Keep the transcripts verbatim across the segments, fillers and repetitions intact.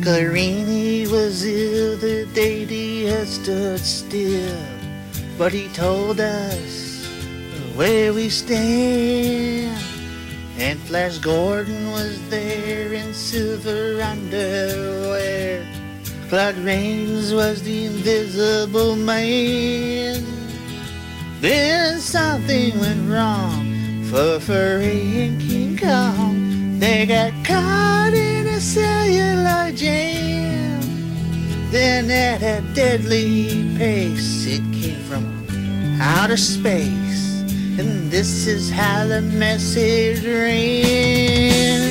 Guarini was ill the day he had stood still, but he told us where we stand. And Flash Gordon was there in silver underwear. Claude Rains was the invisible man. Then something went wrong for Furry and King Kong. They got caught in a cellular jam. Then at a deadly pace, it came from outer space. And this is how the message ran.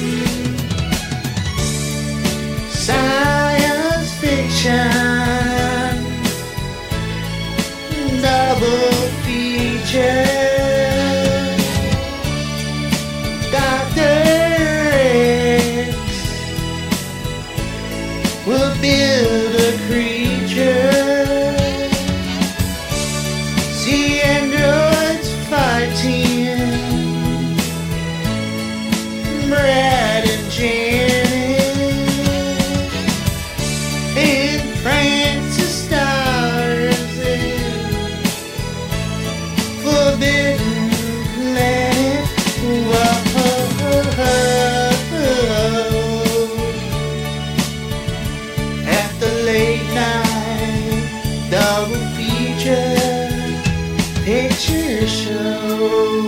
Science fiction, double feature. Doctor X will build a creature. See androids fighting, Brad and Janet, and Francis stars in Forbidden Planet. Whoa. At the late night double feature picture show.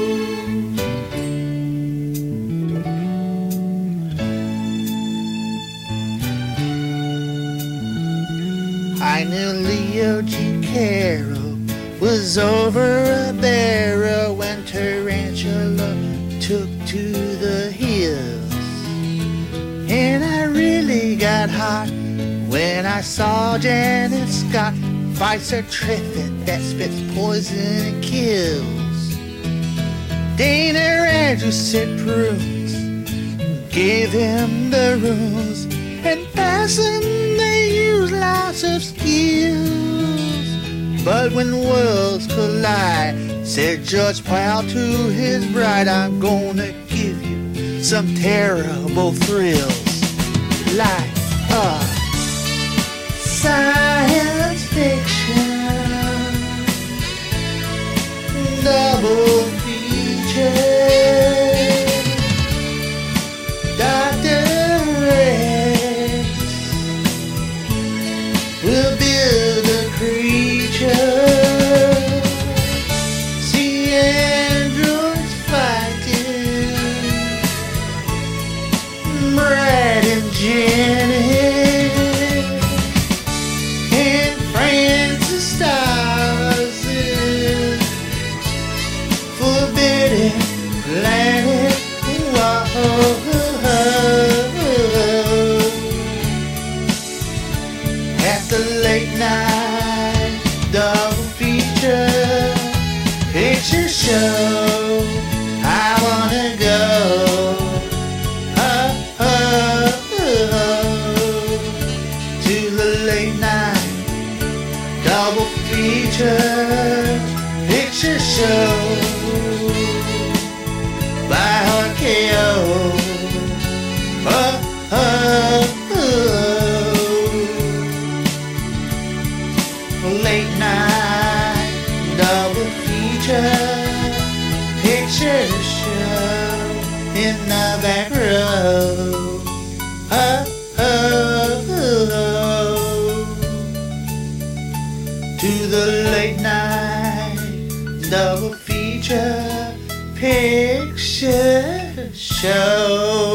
I knew Leo G. Carroll was over a barrel when Tarantula took to the hills. And I really got hot when I saw Janet Scott fights a Triffid that spits poison and kills. Dana Andrews said prunes, gave him the runes, and passed him they used lots of skills. But when worlds collide, said Judge Powell to his bride, I'm gonna give you some terrible thrills. Like a science fiction double feature. Doctor X will build a creature. See androids fighting, Brad and Janet, and Francis stars in Forbidden Planet. Whoa. At the late night double feature picture show, I wanna go oh, oh, oh, to the late night double feature picture show by R K O. Oh, oh, oh. Late night double feature picture show in the back row. Oh, oh, oh. To the late night double feature picture show.